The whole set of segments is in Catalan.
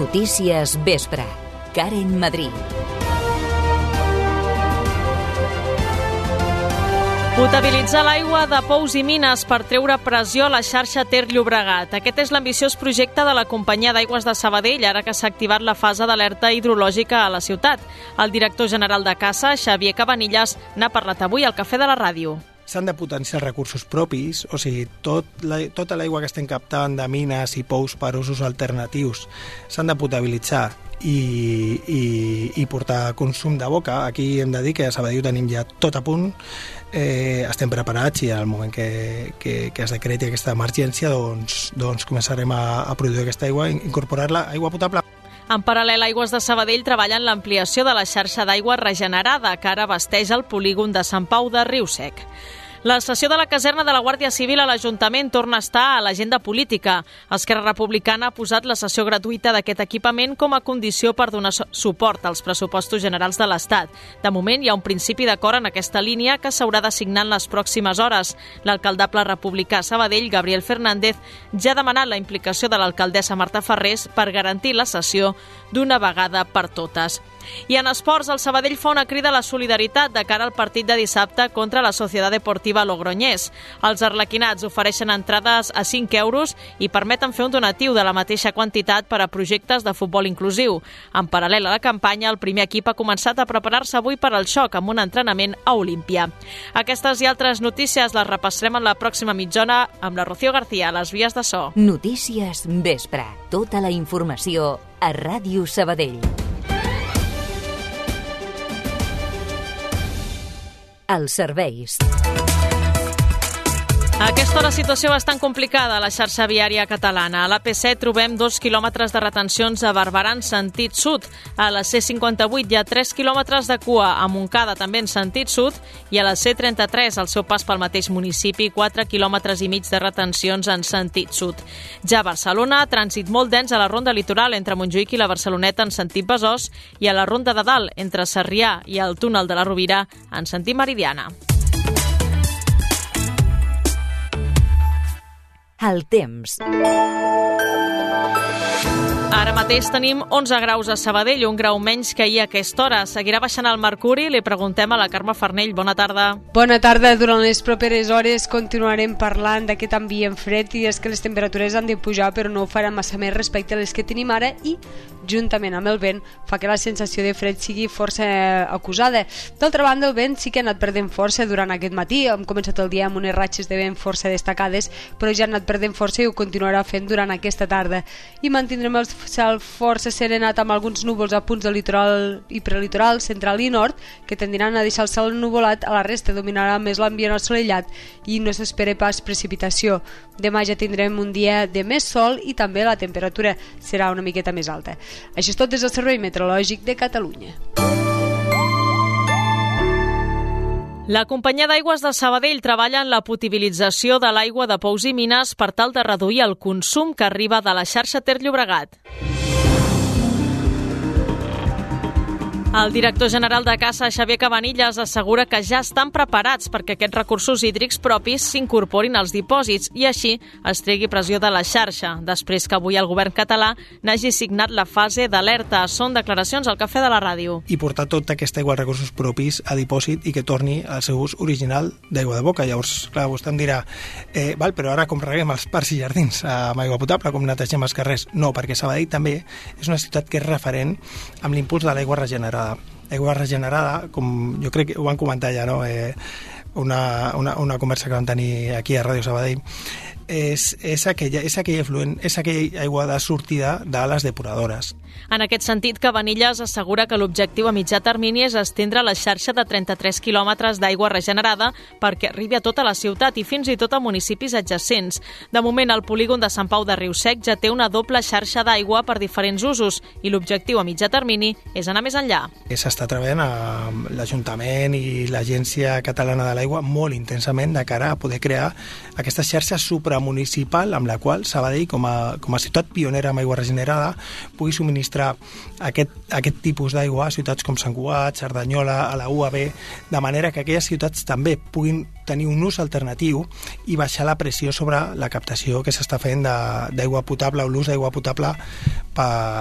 Notícies Vespre. Karen Madrid. Potabilitzar l'aigua de pous i mines per treure pressió a la xarxa Ter-Llobregat. Aquest és l'ambiciós projecte de la companyia d'aigües de Sabadell, ara que s'ha activat la fase d'alerta hidrològica a la ciutat. El director general de Cassa, Xavier Cabanillas, n'ha parlat avui al Cafè de la Ràdio. S'han de potenciar recursos propis, o sigui, tota l'aigua que estem captant de mines i pous per usos alternatius s'han de potabilitzar i portar consum de boca. Aquí hem de dir que a Sabadell ho tenim ja tot a punt, estem preparats i al moment que es decreti aquesta emergència doncs començarem a produir aquesta aigua, incorporar-la a aigua potable. En paral·lel, Aigües de Sabadell treballa en l'ampliació de la xarxa d'aigua regenerada que ara abasteix el polígon de Sant Pau de Riu-Sec. La sessió de la caserna de la Guàrdia Civil a l'Ajuntament torna a estar a l'agenda política. Esquerra Republicana ha posat la sessió gratuïta d'aquest equipament com a condició per donar suport als pressupostos generals de l'Estat. De moment, hi ha un principi d'acord en aquesta línia que s'haurà de signar en les pròximes hores. L'alcaldable republicà Sabadell, Gabriel Fernández, ja ha demanat la implicació de l'alcaldessa Marta Farrés per garantir la sessió d'una vegada per totes. I en esports, el Sabadell fa una crida a la solidaritat de cara al partit de dissabte contra la Societat Deportiva Logroñés. Els arlequinats ofereixen entrades a 5 euros i permeten fer un donatiu de la mateixa quantitat per a projectes de futbol inclusiu. En paral·lel a la campanya, el primer equip ha començat a preparar-se avui per al xoc amb un entrenament a Olímpia. Aquestes i altres notícies les repassarem en la pròxima mitja hora amb la Rocío García a les vies de so. Notícies Vespre. Tota la informació a Ràdio Sabadell. Els serveis. A aquesta hora, situació bastant complicada a la xarxa viària catalana. A l'AP7 trobem 2 quilòmetres de retencions a Barberà en sentit sud. A la C58 hi ha 3 quilòmetres de cua a Montcada, també en sentit sud, i a la C33, al seu pas pel mateix municipi, 4 quilòmetres i mig de retencions en sentit sud. Ja a Barcelona, trànsit molt dens a la ronda litoral entre Montjuïc i la Barceloneta en sentit Besòs i a la ronda de dalt entre Sarrià i el túnel de la Rovira en sentit Meridiana. El temps. Ara mateix tenim 11 graus a Sabadell, un grau menys que ahir a aquesta hora. Seguirà baixant el mercuri? Li preguntem a la Carme Farnell. Bona tarda. Bona tarda. Durant les properes hores continuarem parlant d'aquest ambient fred i és que les temperatures han de pujar, però no ho farà massa més respecte a les que tenim ara i, juntament amb el vent, fa que la sensació de fred sigui força acusada. D'altra banda, el vent sí que ha anat perdent força durant aquest matí. Hem començat el dia amb unes ratxes de vent força destacades, però ja ha anat perdent força i ho continuarà fent durant aquesta tarda. I mantindrem el cel força serenat amb alguns núvols a punts del litoral i prelitoral, central i nord, que tendiran a deixar el cel ennuvolat. A la resta dominarà més l'ambient assolellat i no s'espera pas precipitació. Demà ja tindrem un dia de més sol i també la temperatura serà una miqueta més alta. Això és tot des del Servei Meteorològic de Catalunya. La companyia d'aigües de Sabadell treballa en la potabilització de l'aigua de pous i mines per tal de reduir el consum que arriba de la xarxa Ter-Llobregat. El director general de Cassa, Xavier Cabanillas, assegura que ja estan preparats perquè aquests recursos hídrics propis s'incorporin als dipòsits i així es tregui pressió de la xarxa, després que avui el govern català n'hagi signat la fase d'alerta. Són declaracions al Cafè de la Ràdio. I portar tota aquesta aigua als recursos propis a dipòsit i que torni al seu ús original d'aigua de boca. Llavors, clar, vostè em dirà, però ara com reguem els parcs i jardins amb aigua potable, com netegem els carrers? No, perquè Sabadell també és una ciutat que és referent amb l'impuls de l'aigua regenerada. Aigua regenerada, com jo crec que ho van comentar ja, no? Una conversa que vam tenir aquí a Ràdio Sabadell, és aquell efluent, és aquella aigua de sortida de les depuradores. En aquest sentit, Cabanillas assegura que l'objectiu a mitjà termini és estendre la xarxa de 33 quilòmetres d'aigua regenerada perquè arribi a tota la ciutat i fins i tot a municipis adjacents. De moment, el polígon de Sant Pau de Riu-Sec ja té una doble xarxa d'aigua per diferents usos i l'objectiu a mitjà termini és anar més enllà. S'està treballant amb l'Ajuntament i l'Agència Catalana de l'Aigua molt intensament de cara a poder crear aquesta xarxa supramunicipal amb la qual Sabadell, com a ciutat pionera amb aigua regenerada, pugui subministrar aquest tipus d'aigua a ciutats com Sant Cugat, Cerdanyola, a la UAB, de manera que aquelles ciutats també puguin tenir un ús alternatiu i baixar la pressió sobre la captació que s'està fent d'aigua potable o l'ús d'aigua potable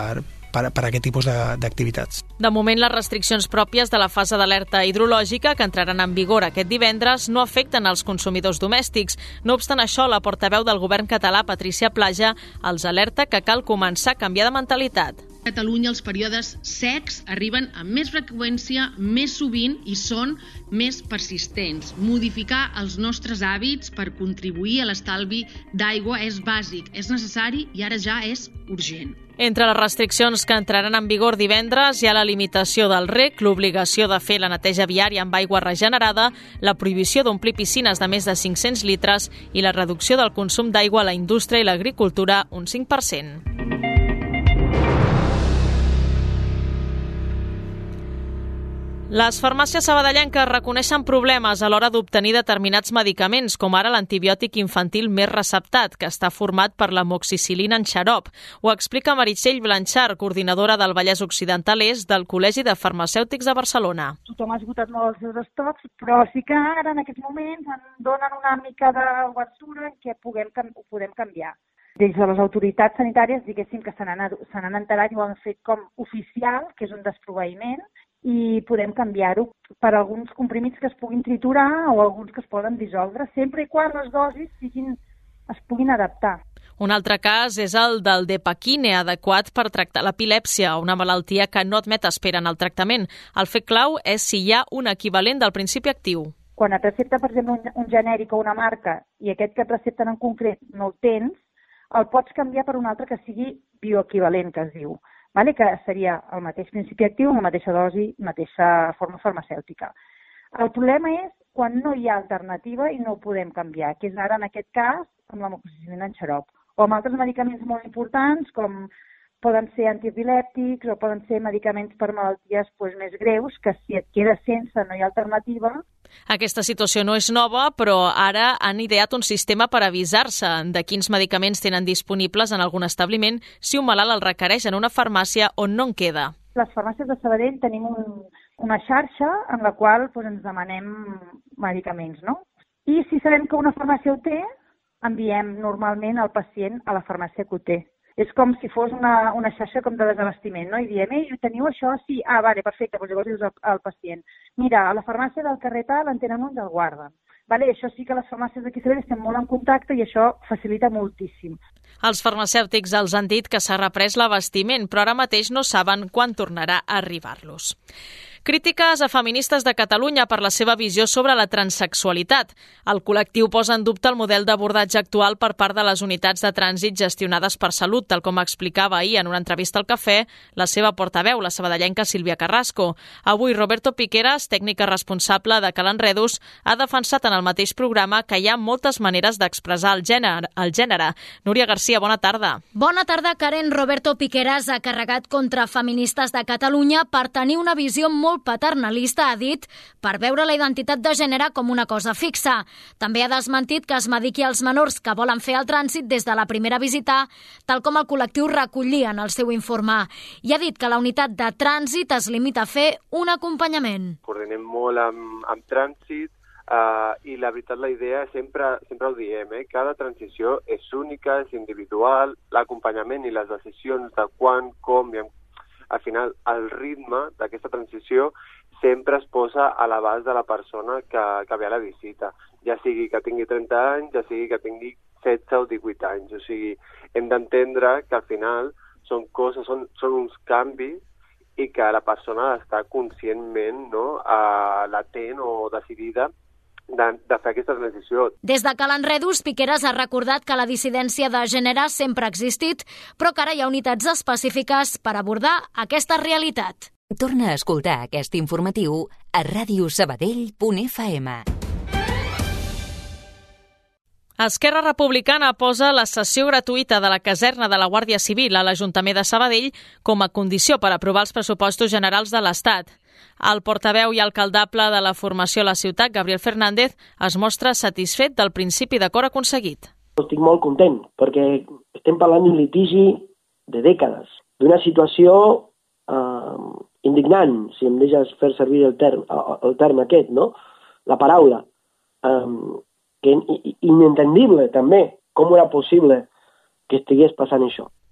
per a aquest tipus d'activitats. De moment, les restriccions pròpies de la fase d'alerta hidrològica, que entraran en vigor aquest divendres, no afecten els consumidors domèstics. No obstant això, la portaveu del govern català, Patrícia Plaja, els alerta que cal començar a canviar de mentalitat. A Catalunya els períodes secs arriben amb més freqüència, més sovint i són més persistents. Modificar els nostres hàbits per contribuir a l'estalvi d'aigua és bàsic, és necessari i ara ja és urgent. Entre les restriccions que entraran en vigor divendres hi ha la limitació del rec, l'obligació de fer la neteja viària amb aigua regenerada, la prohibició d'omplir piscines de més de 500 litres i la reducció del consum d'aigua a la indústria i l'agricultura un 5%. Les farmàcies sabadellenques reconeixen problemes a l'hora d'obtenir determinats medicaments, com ara l'antibiòtic infantil més receptat, que està format per l'amoxicil·lina en xarop. Ho explica Meritxell Blanchard, coordinadora del Vallès Occidental Est del Col·legi de Farmacèutics de Barcelona. Tothom ha esgotat molt els seus estocs, però sí que ara en aquests moments ens donen una mica d'obertura en què ho podem canviar. Des de les autoritats sanitàries, diguéssim que se n'han enterat i ho han fet com oficial, que és un desproveïment, i podem canviar-ho per alguns comprimits que es puguin triturar o alguns que es poden dissoldre, sempre i quan les dosis es puguin adaptar. Un altre cas és el del Depakine, adequat per tractar l'epilèpsia, una malaltia que no admet espera en el tractament. El fet clau és si hi ha un equivalent del principi actiu. Quan et recepta, per exemple, un genèric o una marca i aquest que et recepten en concret no el tens, el pots canviar per un altre que sigui bioequivalent, que es diu. Vale? Que seria el mateix principi actiu, la mateixa dosi, mateixa forma farmacèutica. El problema és quan no hi ha alternativa i no ho podem canviar, que és ara en aquest cas amb l'amoxicil·lina en xarop, o amb altres medicaments molt importants com poden ser antiepilèptics o poden ser medicaments per malalties més greus, que si et quedes sense no hi ha alternativa. Aquesta situació no és nova, però ara han ideat un sistema per avisar-se de quins medicaments tenen disponibles en algun establiment si un malalt el requereix en una farmàcia on no en queda. Les farmàcies de Sabadell tenim una xarxa en la qual ens demanem medicaments, no? I si sabem que una farmàcia ho té, enviem normalment el pacient a la farmàcia que ho té. És com si fos una xarxa com de desabastiment, no? I diem, teniu això? Sí. Ah, vale, perfecte. Llavors dius al pacient, mira, a la farmàcia del carrer tal en tenen un i el guarden. Vale, això sí que les farmàcies d'aquí Sabadell estem molt en contacte i això facilita moltíssim. Els farmacèutics els han dit que s'ha reprès l'abastiment, però ara mateix no saben quan tornarà a arribar-los. Crítiques a feministes de Catalunya per la seva visió sobre la transsexualitat. El col·lectiu posa en dubte el model d'abordatge actual per part de les unitats de trànsit gestionades per Salut, tal com explicava ahir en una entrevista al Cafè la seva portaveu, la sabadellenca Sílvia Carrasco. Avui, Roberto Piqueras, tècnica responsable de Cal Enredus, ha defensat en el mateix programa que hi ha moltes maneres d'expressar el gènere. Núria Garcia, bona tarda. Bona tarda, Karen. Roberto Piqueras ha carregat contra feministes de Catalunya per tenir una visió molt paternalista, ha dit, per veure la identitat de gènere com una cosa fixa. També ha desmentit que es mediqui als menors que volen fer el trànsit des de la primera visita, tal com el col·lectiu recollia en el seu informe. I ha dit que la unitat de trànsit es limita a fer un acompanyament. Coordinem molt amb trànsit i la veritat la idea sempre ho diem, cada transició és única, és individual, l'acompanyament i les decisions de quan, com i al final el ritme d'aquesta transició sempre es posa a l'abast de la persona que ve a la visita, ja sigui que tingui 30 anys, ja sigui que tingui 16 o 18 anys. O sigui, hem d'entendre que al final són uns canvis i que la persona està conscientment latent o decidida de fer aquesta transició. Des de Cal Enredus, Piqueras ha recordat que la dissidència de gènere sempre ha existit, però que ara hi ha unitats específiques per abordar aquesta realitat. Torna a escoltar aquest informatiu a radiosabadell.fm. Esquerra Republicana posa la sessió gratuïta de la caserna de la Guàrdia Civil a l'Ajuntament de Sabadell com a condició per aprovar els pressupostos generals de l'Estat. El portaveu i alcaldable de la formació a la ciutat, Gabriel Fernández, es mostra satisfet del principi d'acord aconseguit. Estic molt content, perquè estem parlant d'un litigi de dècades, d'una situació indignant, si em deixes fer servir el terme aquest, no? La paraula, que inentendible també, com era possible que estigués passant això.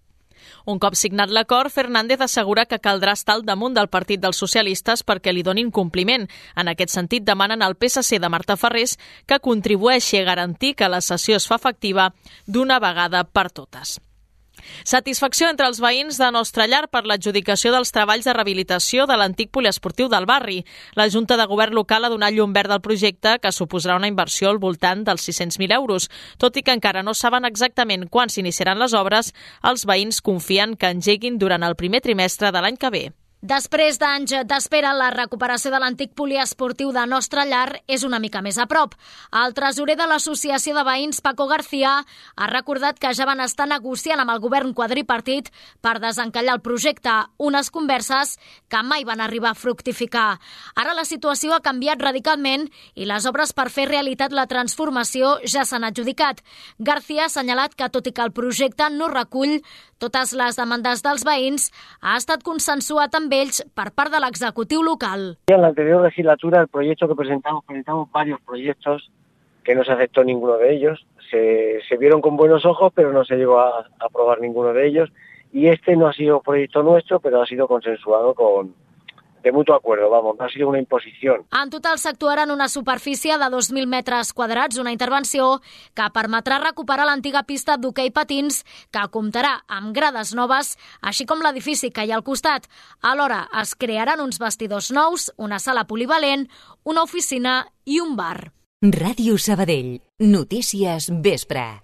Un cop signat l'acord, Fernández assegura que caldrà estar al damunt del Partit dels Socialistes perquè li donin compliment. En aquest sentit, demanen al PSC de Marta Farrés que contribueixi a garantir que la cessió es fa efectiva d'una vegada per totes. Satisfacció entre els veïns de Nostra Llar per l'adjudicació dels treballs de rehabilitació de l'antic poliesportiu del barri. La Junta de Govern local ha donat llum verd al projecte, que suposarà una inversió al voltant dels 600.000 euros. Tot i que encara no saben exactament quan s'iniciaran les obres, els veïns confien que engeguin durant el primer trimestre de l'any que ve. Després d'anys d'espera, la recuperació de l'antic poliesportiu de Nostra Llar és una mica més a prop. El tresorer de l'Associació de Veïns, Paco García, ha recordat que ja van estar negociant amb el govern quadripartit per desencallar el projecte, unes converses que mai van arribar a fructificar. Ara la situació ha canviat radicalment i les obres per fer realitat la transformació ja s'han adjudicat. García ha assenyalat que, tot i que el projecte no recull totes les demandes dels veïns, ha estat consensuat amb ells per part de l'executiu local. En la anterior legislatura el proyecto que presentamos varios proyectos que no se aceptó ninguno de ellos. Se vieron con buenos ojos, pero no se llegó a aprobar ninguno de ellos. Y este no ha sido proyecto nuestro, pero ha sido consensuado de mutuo acuerdo, vamos, no ha sido una imposición. En total s'actuarà en una superfície de 2.000 metres quadrats, una intervenció que permetrà recuperar l'antiga pista d'hoquei patins, que comptarà amb grades noves, així com l'edifici que hi ha al costat. Alhora es crearan uns vestidors nous, una sala polivalent, una oficina i un bar. Ràdio Sabadell. Notícies vespre.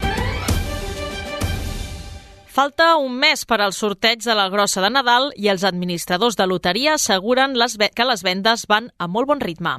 Falta un mes per al sorteig de la grossa de Nadal i els administradors de loteria asseguren que les vendes van a molt bon ritme.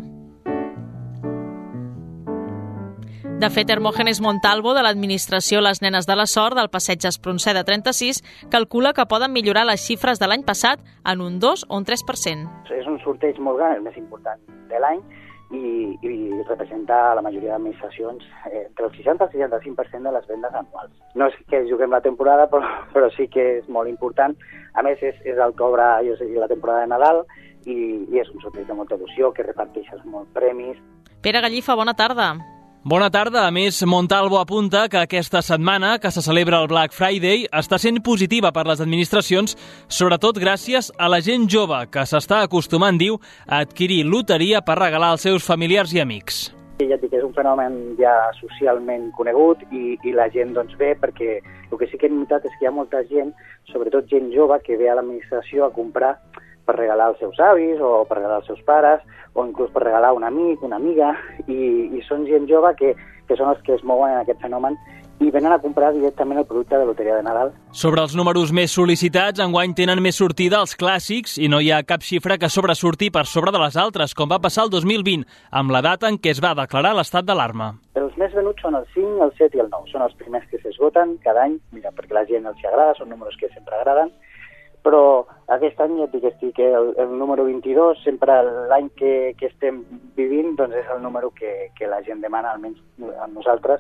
De fet, Hermógenes Montalvo, de l'administració Les Nenes de la Sort del Passeig Espronceda 36, calcula que poden millorar les xifres de l'any passat en un 2 o un 3%. És un sorteig molt gran, el més important de l'any, i representa la majoria d'administracions entre el 60 i el 65% de les vendes anuals. No és que juguem la temporada, però sí que és molt important. A més, és el que obre la temporada de Nadal i és un sorteig de molta il·lusió, que reparteixes molts premis. Pere Gallifa, bona tarda. Bona tarda. A més, Montalvo apunta que aquesta setmana, que se celebra el Black Friday, està sent positiva per les administracions, sobretot gràcies a la gent jove, que s'està acostumant, diu, a adquirir loteria per regalar als seus familiars i amics. Ja et dic, és un fenomen ja socialment conegut i la gent doncs ve perquè el que sí que hem notat és que hi ha molta gent, sobretot gent jove, que ve a l'administració a comprar per regalar als seus avis o per regalar als seus pares o inclús per regalar a un amic, una amiga, i són gent jove que són els que es mouen en aquest fenomen i venen a comprar directament el producte de Loteria de Nadal. Sobre els números més sol·licitats, enguany tenen més sortida els clàssics i no hi ha cap xifra que sobresurti per sobre de les altres, com va passar el 2020, amb la data en què es va declarar l'estat d'alarma. Els més venuts són el 5, el 7 i el 9. Són els primers que s'esgoten cada any, perquè la gent els agrada, són números que sempre agraden, però aquest any ja et dic que el número 22, sempre l'any que estem vivint, doncs és el número que la gent demana, almenys a nosaltres,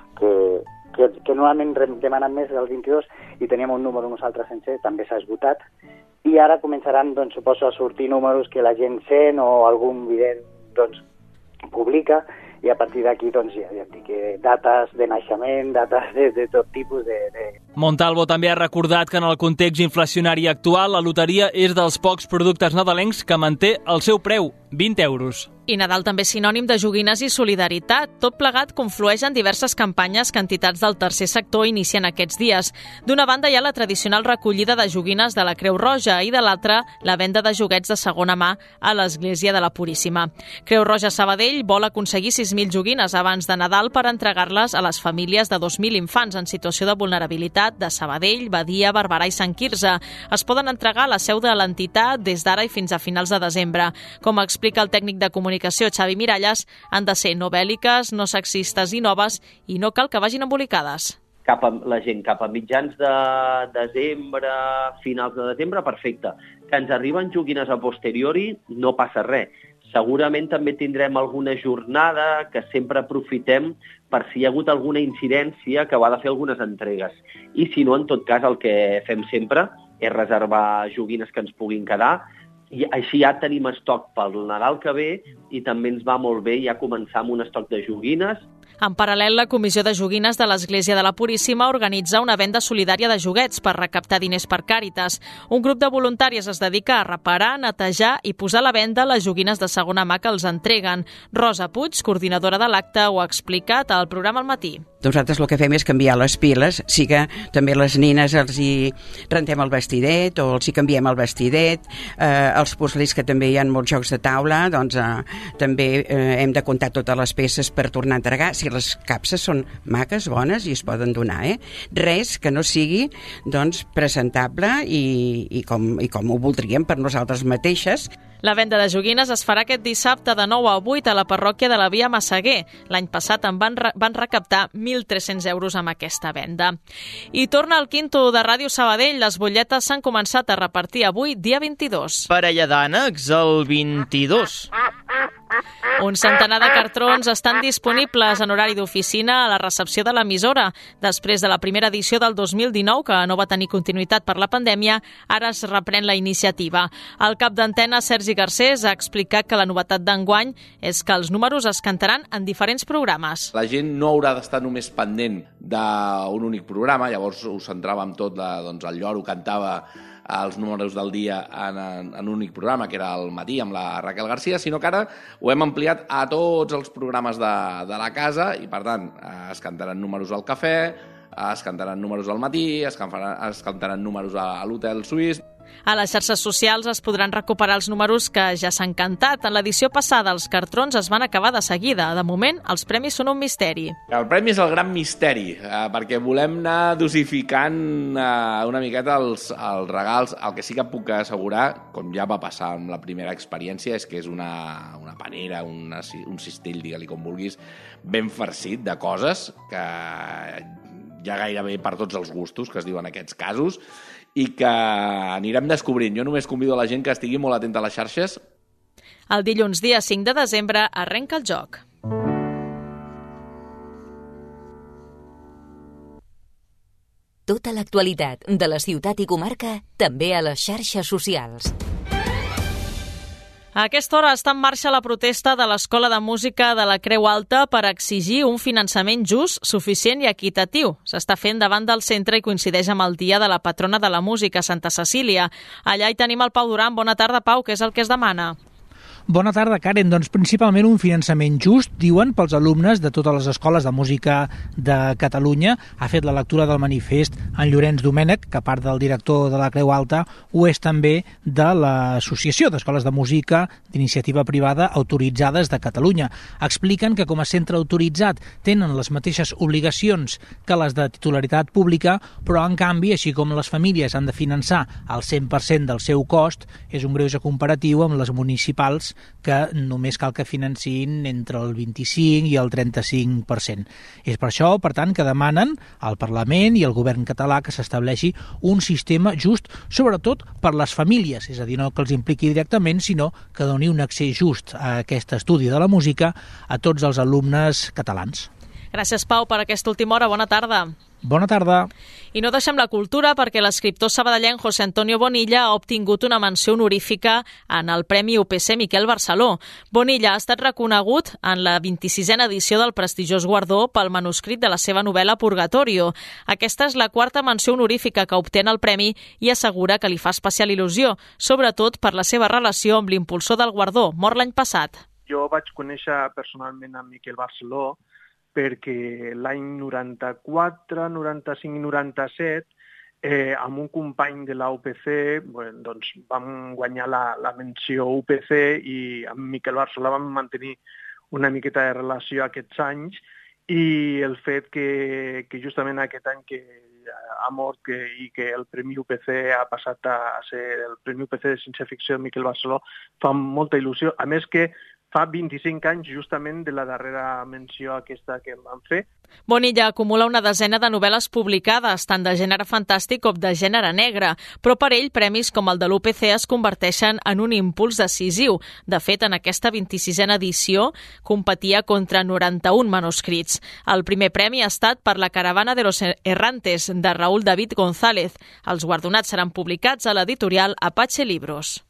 que normalment demanen més del 22 i teníem un número nosaltres sencer, també s'ha esgotat, i ara començaran, doncs, suposo, a sortir números que la gent sent o algun vident doncs, publica, i a partir d'aquí doncs, ja et dic, dates de naixement, dates de tot tipus de... Montalvo també ha recordat que en el context inflacionari actual la loteria és dels pocs productes nadalencs que manté el seu preu, 20 euros. I Nadal també és sinònim de joguines i solidaritat. Tot plegat conflueix en diverses campanyes que entitats del tercer sector inicien aquests dies. D'una banda hi ha la tradicional recollida de joguines de la Creu Roja i de l'altra la venda de joguets de segona mà a l'Església de la Puríssima. Creu Roja Sabadell vol aconseguir 6.000 joguines abans de Nadal per entregar-les a les famílies de 2.000 infants en situació de vulnerabilitat de Sabadell, Badia, Barberà i Sant Quirze. Es poden entregar a la seu de l'entitat des d'ara i fins a finals de desembre. Com explica el tècnic de comunicació Xavi Miralles, han de ser no bèl·liques, no sexistes i noves i no cal que vagin embolicades. La gent cap a mitjans de desembre, finals de desembre, perfecte. Que ens arriben joguines a posteriori, no passa res. Segurament també tindrem alguna jornada que sempre aprofitem per si hi ha hagut alguna incidència que va de fer algunes entregues. I si no, en tot cas, el que fem sempre és reservar joguines que ens puguin quedar, i així ja tenim estoc pel Nadal que ve i també ens va molt bé ja començar amb un estoc de joguines. En paral·lel, la Comissió de Joguines de l'Església de la Puríssima organitza una venda solidària de joguets per recaptar diners per Càritas. Un grup de voluntaris es dedica a reparar, netejar i posar a la venda les joguines de segona mà que els entreguen. Rosa Puig, coordinadora de l'acte, ho ha explicat al programa al matí. Nosaltres el que fem és canviar les piles, sí que també les nines els hi rentem el vestidet o els hi canviem el vestidet, els puzzles que també hi ha molts jocs de taula, doncs també hem de comptar totes les peces per tornar a entregar, si les capses són maques, bones i es poden donar, Res que no sigui doncs presentable i com ho voldríem per nosaltres mateixes. La venda de joguines es farà aquest dissabte de 9 a 8 a la parròquia de la Via Massaguer. L'any passat en van recaptar 1.300 euros amb aquesta venda. I torna al Quinto de Ràdio Sabadell. Les butlletes s'han començat a repartir avui, dia 22. Parella d'ànecs, el 22. Un centenar de cartrons estan disponibles en horari d'oficina a la recepció de l'emissora. Després de la primera edició del 2019, que no va tenir continuïtat per la pandèmia, ara es reprèn la iniciativa. El cap d'antena, Sergi Garcés, ha explicat que la novetat d'enguany és que els números es cantaran en diferents programes. La gent no haurà d'estar només pendent d'un únic programa, llavors us centràvem tot, el lloro cantava els números del dia en un únic programa, que era al matí amb la Raquel Garcia, sinó que ara ho hem ampliat a tots els programes de la casa i, per tant, es cantaran números al cafè, es cantaran números al matí, es cantaran números a l'Hotel Suís. A les xarxes socials es podran recuperar els números que ja s'han cantat. En l'edició passada els cartrons es van acabar de seguida. De moment, els premis són un misteri. El premi és el gran misteri, perquè volem anar dosificant una miqueta els regals. El que sí que puc assegurar, com ja va passar amb la primera experiència, és que és una panera, un cistell, digue-li com vulguis, ben farcit de coses que hi ha gairebé per tots els gustos, que es diuen aquests casos, i que anirem descobrint. Jo només convido a la gent que estigui molt atenta a les xarxes. El dilluns, dia 5 de desembre, arrenca el joc. Tota l'actualitat de la ciutat i comarca, també a les xarxes socials. A aquesta hora està en marxa la protesta de l'Escola de Música de la Creu Alta per exigir un finançament just, suficient i equitatiu. S'està fent davant del centre i coincideix amb el dia de la patrona de la música, Santa Cecília. Allà hi tenim el Pau Duran. Bona tarda, Pau. Què és el que es demana? Bona tarda, Karen. Doncs principalment un finançament just, diuen, pels alumnes de totes les escoles de música de Catalunya. Ha fet la lectura del manifest en Llorenç Domènech, que a part del director de la Creu Alta ho és també de l'Associació d'Escoles de Música d'Iniciativa Privada Autoritzades de Catalunya. Expliquen que com a centre autoritzat tenen les mateixes obligacions que les de titularitat pública, però en canvi, així com les famílies han de finançar el 100% del seu cost, és un greuge comparatiu amb les municipals que només cal que financin entre el 25 i el 35%. És per això, per tant, que demanen al Parlament i al govern català que s'estableixi un sistema just, sobretot per les famílies, és a dir, no que els impliqui directament, sinó que doni un accés just a aquest estudi de la música a tots els alumnes catalans. Gràcies, Pau, per aquesta última hora. Bona tarda. Bona tarda. I no deixem la cultura perquè l'escriptor sabadellenc José Antonio Bonilla ha obtingut una menció honorífica en el Premi UPC Miquel Barceló. Bonilla ha estat reconegut en la 26a edició del prestigiós guardó pel manuscrit de la seva novel·la Purgatorio. Aquesta és la quarta menció honorífica que obté el premi i assegura que li fa especial il·lusió, sobretot per la seva relació amb l'impulsor del guardó, mort l'any passat. Jo vaig conèixer personalment a Miquel Barceló perquè l'any 94, 95 i 97, amb un company de la UPC, doncs vam guanyar la menció UPC i amb Miquel Barceló vam mantenir una miqueta de relació aquests anys i el fet que justament aquest any que ha mort i que el Premi UPC ha passat a ser el Premi UPC de Ciència-Ficció de Miquel Barceló fa molta il·lusió. A més que fa 25 anys justament de la darrera menció aquesta que em van fer. Bonilla acumula una desena de novel·les publicades, tant de gènere fantàstic com de gènere negre, però per ell premis com el de l'UPC es converteixen en un impuls decisiu. De fet, en aquesta 26a edició competia contra 91 manuscrits. El primer premi ha estat per La caravana de los errantes, de Raúl David González. Els guardonats seran publicats a l'editorial Apache Libros.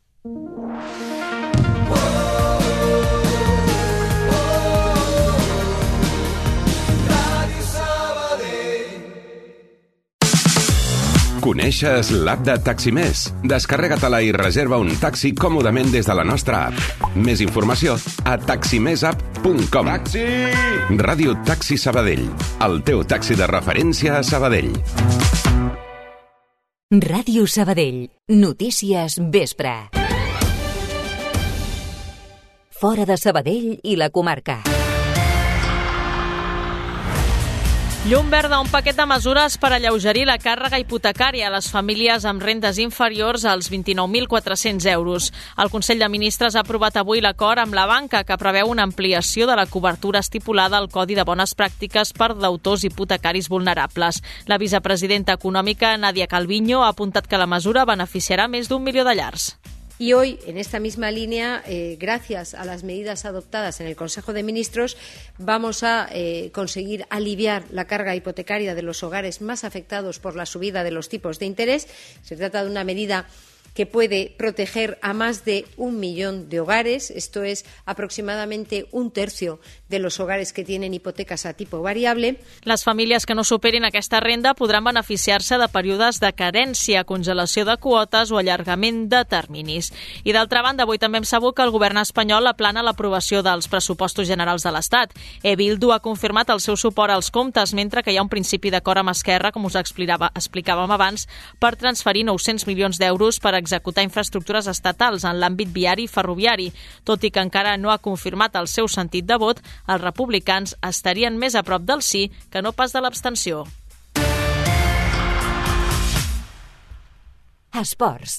Coneixes l'app de Taximés? Descarrega-te-la i reserva un taxi còmodament des de la nostra app. Més informació a taximesapp.com. Taxi! Ràdio Taxi Sabadell, el teu taxi de referència a Sabadell. Ràdio Sabadell. Notícies vespre. Fora de Sabadell i la comarca. Llum verda, un paquet de mesures per alleugerir la càrrega hipotecària a les famílies amb rendes inferiors als 29.400 euros. El Consell de Ministres ha aprovat avui l'acord amb la banca que preveu una ampliació de la cobertura estipulada al Codi de Bones Pràctiques per deutors hipotecaris vulnerables. La vicepresidenta econòmica, Nadia Calviño, ha apuntat que la mesura beneficiarà més d'1 milió de llars. Y hoy, en esta misma línea, gracias a las medidas adoptadas en el Consejo de Ministros, vamos a conseguir aliviar la carga hipotecaria de los hogares más afectados por la subida de los tipos de interés. Se trata de una medida que puede proteger a más de 1 millón de hogares. Esto es aproximadamente 1/3 de los hogares que tienen hipotecas a tipo variable. Les famílies que no superin aquesta renda podran beneficiar-se de períodes de carència, congelació de quotes o allargament de terminis. I d'altra banda, avui també hem sabut que el govern espanyol aplana l'aprovació dels pressupostos generals de l'Estat. Bildu ha confirmat el seu suport als comptes, mentre que hi ha un principi d'acord amb Esquerra, com us explicàvem abans, per transferir 900 milions d'euros per executar infraestructures estatals en l'àmbit viari i ferroviari. Tot i que encara no ha confirmat el seu sentit de vot, els republicans estarien més a prop del sí que no pas de l'abstenció. Esports.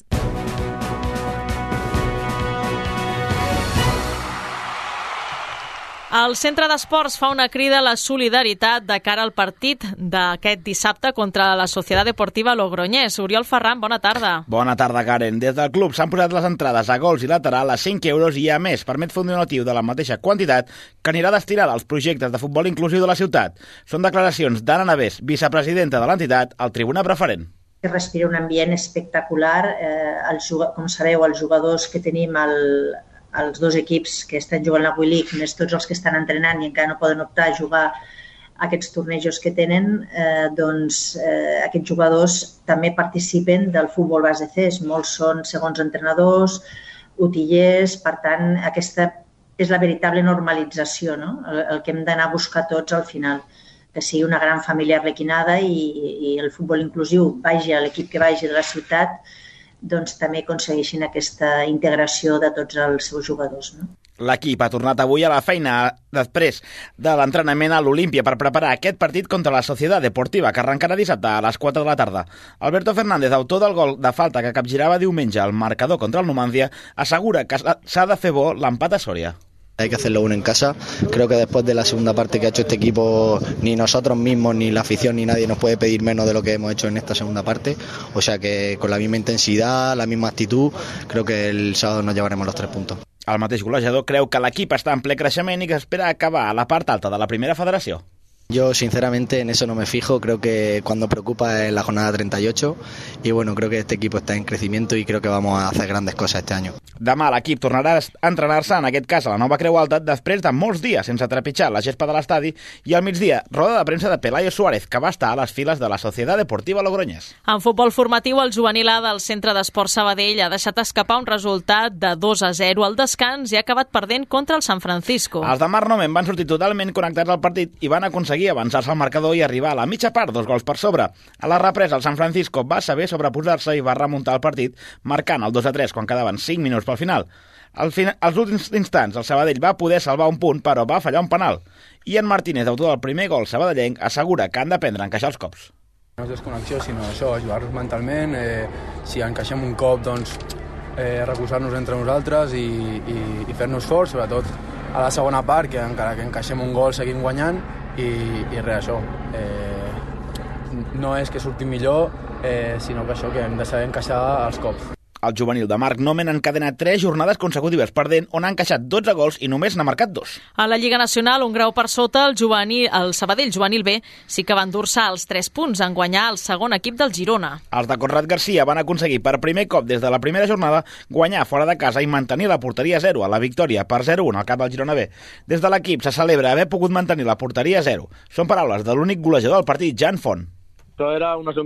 El Centre d'Esports fa una crida a la solidaritat de cara al partit d'aquest dissabte contra la Societat Deportiva Logroñés. Oriol Ferran, bona tarda. Bona tarda, Karen. Des del club s'han posat les entrades a gols i lateral a 5 euros i, a més, permet fer un donatiu de la mateixa quantitat que anirà destinada als projectes de futbol inclusiu de la ciutat. Són declaracions d'Anna Navés, vicepresidenta de l'entitat, al Tribuna Preferent. Que respira un ambient espectacular. Com sabeu, els jugadors que tenim els dos equips que estan jugant a la WeLeague, més tots els que estan entrenant i encara no poden optar a jugar a aquests tornejos que tenen, aquests jugadors també participen del futbol base CES. Molts són segons entrenadors, utillers, per tant, aquesta és la veritable normalització, no? El que hem d'anar a buscar tots al final, que sigui una gran família arlequinada i el futbol inclusiu vagi a l'equip que vagi de la ciutat, doncs també aconsegueixin aquesta integració de tots els seus jugadors, no? L'equip ha tornat avui a la feina després de l'entrenament a l'Olímpia per preparar aquest partit contra la Societat Deportiva, que arrencarà dissabte a les 4 de la tarda. Alberto Fernández, autor del gol de falta que capgirava diumenge al marcador contra el Numancia, assegura que s'ha de fer bo l'empat a Sòria. Hay que hacerlo uno en casa. Creo que después de la segunda parte que ha hecho este equipo, ni nosotros mismos, ni la afición, ni nadie nos puede pedir menos de lo que hemos hecho en esta segunda parte. O sea que con la misma intensidad, la misma actitud, creo que el sábado nos llevaremos los 3 puntos. El mateix golejador creu que l'equip està en ple creixement i que espera acabar a la part alta de la primera federació. Yo sinceramente en eso no me fijo, creo que cuando preocupa es la jornada 38 y bueno, creo que este equipo está en crecimiento y creo que vamos a hacer grandes cosas este año. Demà l'equip tornarà a entrenar-se, en aquest cas a la nova Creu Alta, després de molts dies sense trepitjar la gespa de l'estadi, i al migdia, roda de premsa de Pelayo Suárez, que va estar a les files de la Societat Deportiva Logroñés. En futbol formatiu, el juvenil A del Centre d'Esport Sabadell ha deixat escapar un resultat de 2-0 al descans i ha acabat perdent contra el San Francisco. Els de Marc Nomen van sortir totalment connectats al partit i van aconseguir avançar-se al marcador i arribar a la mitja part, 2 gols per sobre. A la represa, el San Francisco va saber sobreposar-se i va remuntar el partit, marcant el 2-3 quan quedaven 5 minuts pel final. Als últims instants, el Sabadell va poder salvar un punt, però va fallar un penal. Ian Martínez, autor del primer gol sabadellenc, assegura que han d'aprendre a encaixar els cops. No és desconnexió, sinó això, ajudar-nos mentalment. Si encaixem un cop, doncs recolzar-nos entre nosaltres i fer-nos forts, sobretot a la segona part, que encara que encaixem un gol seguim guanyant, i res, això. No és que surti millor, sinó que això, que hem de saber encaixar els cops. El juvenil de Marc Nomen ha encadenat 3 jornades consecutives perdent, on ha encaixat 12 gols i només n'ha marcat 2. A la Lliga Nacional, un grau per sota, el Sabadell Juvenil B sí que va endur-se els 3 punts en guanyar el segon equip del Girona. Els de Conrad Garcia van aconseguir per primer cop des de la primera jornada guanyar fora de casa i mantenir la porteria 0 a la victòria per 0-1 al camp del Girona B. Des de l'equip se celebra haver pogut mantenir la porteria 0. Són paraules de l'únic golejador del partit, Jan Font. Era un asunto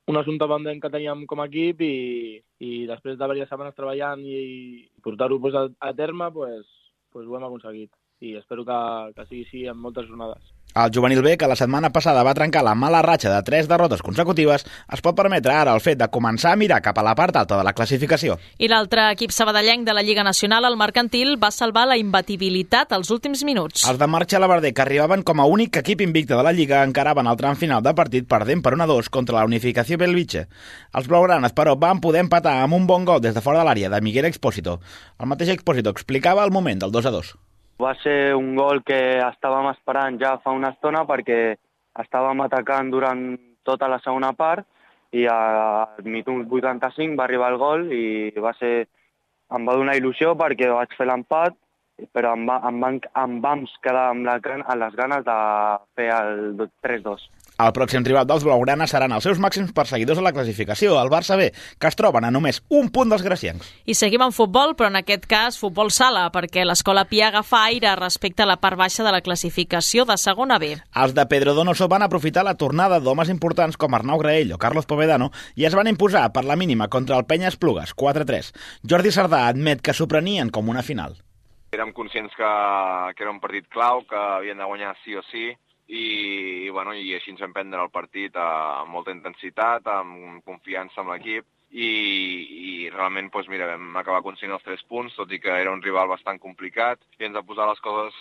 un assumpte pendent que teníem com a equip i després de diverses setmanes treballant i portar-ho a terme, ho hem aconseguit. I espero que sigui així en moltes jornades. El juvenil B, que la setmana passada va trencar la mala ratxa de 3 derrotes consecutives, es pot permetre ara el fet de començar a mirar cap a la part alta de la classificació. I l'altre equip sabadellenc de la Lliga Nacional, el Mercantil, va salvar la imbatibilitat als últims minuts. Els de Marc Xalabarder, que arribaven com a únic equip invicte de la Lliga, encaraven el tram final de partit perdent per 1-2 contra la Unificació Belvitge. Els blaugranes, però, van poder empatar amb un bon gol des de fora de l'àrea de Miguel Expósito. El mateix Expósito explicava el moment del 2-2. Va ser un gol que estàvem esperant ja fa una estona perquè estàvem atacant durant tota la segona part i al minut 85 va arribar el gol i em va donar il·lusió perquè vaig fer l'empat, però em vam quedar amb les ganes de fer el 3-2. El pròxim rival dels blaugranes seran els seus màxims perseguidors a la classificació, el Barça B, que es troben a només un punt dels graciencs. I seguim en futbol, però en aquest cas futbol sala, perquè l'Escola Pia agafa aire respecte a la part baixa de la classificació de segona B. Els de Pedro Donoso van aprofitar la tornada d'homes importants com Arnau Graell o Carlos Povedano i es van imposar per la mínima contra el Penya Esplugues, 4-3. Jordi Sardà admet que s'ho prenien com una final. Érem conscients que era un partit clau, que havien de guanyar sí o sí, i així ens vam prendre el partit amb molta intensitat, amb confiança en l'equip i realment vam acabar aconseguint els 3 punts, tot i que era un rival bastant complicat i ens va posar les coses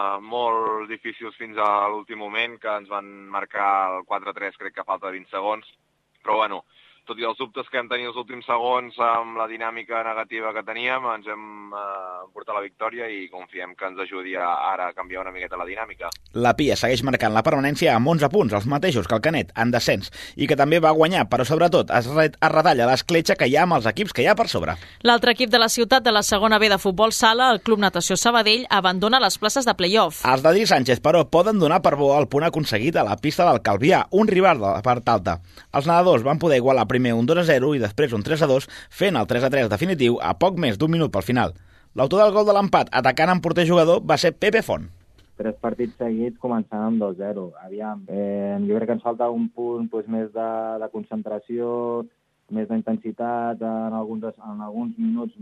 molt difícils fins a l'últim moment, que ens van marcar el 4-3 crec que a falta de 20 segons, però tot i els dubtes que vam tenir els últims segons amb la dinàmica negativa que teníem, ens hem portat la victòria i confiem que ens ajudi ara a canviar una miqueta la dinàmica. La Pia segueix marcant la permanència amb 11 punts, els mateixos que el Canet, en descens, i que també va guanyar, però sobretot es retalla l'escletxa que hi ha amb els equips que hi ha per sobre. L'altre equip de la ciutat de la segona B de futbol sala, el Club Natació Sabadell, abandona les places de play-off. Els d'Adri Sánchez, però, poden donar per bo el punt aconseguit a la pista del Calvià, un rival de la part alta. Els nedadors van poder igualar primer un 2-0 i després un 3-2, fent el 3-3 definitiu a poc més d'1 minut pel final. L'autor del gol de l'empat, atacant amb porter jugador, va ser Pepe Font. 3 partits seguits començant amb 2-0. Aviam, jo crec que ens falta un punt més de concentració, més d'intensitat en alguns minuts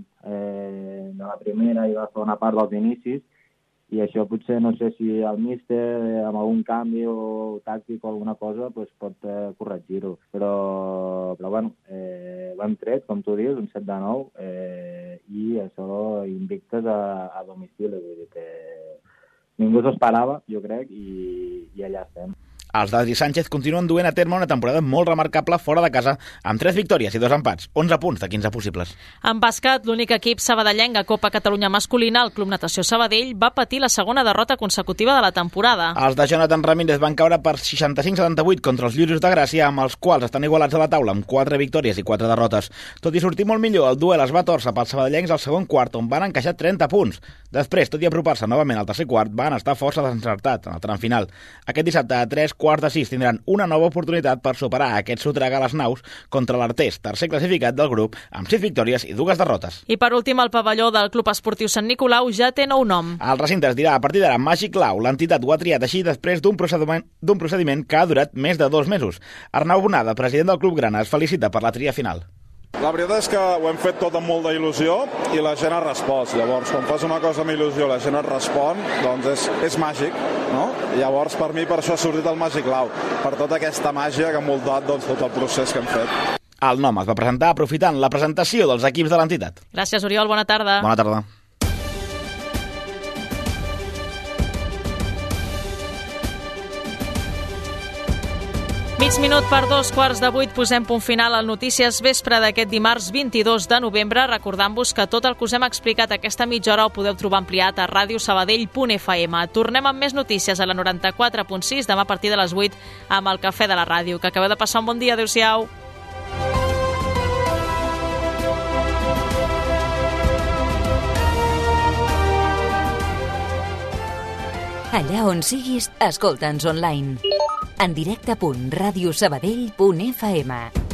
de la primera i de la segona part dels inicis, i això potser no sé si el míster amb algun canvi o tàctic o alguna cosa pot corregir-ho, però bueno, l'hem tret, com tu dius, un 7-9 i això invictes a domicili, vull dir que ningú s'ho esperava, jo crec, i allà estem. Els d'Adri Sánchez continuen duent a terme una temporada molt remarcable fora de casa, amb 3 victòries i 2 empats, 11 punts de 15 possibles. En bàsquet, l'únic equip sabadellenc a Copa Catalunya masculina, el Club Natació Sabadell, va patir la segona derrota consecutiva de la temporada. Els de Jonathan Ramírez van caure per 65-78 contra els Lliris de Gràcia, amb els quals estan igualats a la taula amb 4 victòries i 4 derrotes. Tot i sortir molt millor, el duel es va torçar pels sabadellencs al segon quart, on van encaixar 30 punts. Després, tot i apropar-se novament al tercer quart, van estar força desencertats en el tram final. Aquest dissabte a 3 quarts de 6 tindran una nova oportunitat per superar aquest sotraga a les naus contra l'Artés, tercer classificat del grup, amb 6 victòries i 2 derrotes. I per últim, el pavelló del Club Esportiu Sant Nicolau ja té nou nom. El recinte es dirà a partir d'ara Màgic Lau. L'entitat ho ha triat així després d'un procediment que ha durat més de 2 mesos. Arnau Bonada, president del Club Grana, es felicita per la tria final. La veritat és que ho hem fet tot amb molta il·lusió i la gent ha respost. Llavors, quan fas una cosa amb il·lusió i la gent et respon, doncs és màgic, no? Llavors, per mi, per això ha sortit el Màgic Lau, per tota aquesta màgia que ha envoltat tot el procés que hem fet. El nom es va presentar aprofitant la presentació dels equips de l'entitat. Gràcies, Oriol. Bona tarda. Bona tarda. Mig minut per 2:15 posem punt final al Notícies Vespre d'aquest dimarts 22 de novembre, recordant-vos que tot el que us hem explicat aquesta mitja hora ho podeu trobar ampliat a radiosabadell.fm. Tornem amb més notícies a la 94.6 demà a partir de les 8 amb el Cafè de la Ràdio. Que acabeu de passar un bon dia. Adéu-siau. Allà on siguis, escolta'ns online. En directe.radiosabadell.fm